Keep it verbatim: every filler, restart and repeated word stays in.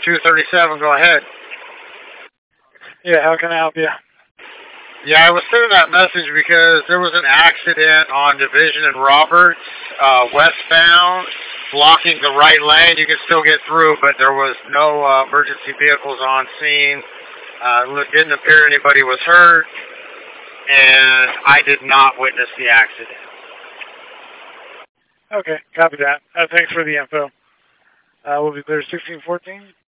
two thirty-seven, go ahead. Yeah, how can I help you? Yeah, I was sending that message because there was an accident on Division and Roberts, uh, westbound, blocking the right lane. You could still get through, but there was no uh, emergency vehicles on scene. Uh, it didn't appear anybody was hurt, and I did not witness the accident. Okay, copy that. Uh, thanks for the info. Uh, we'll be clear sixteen fourteen.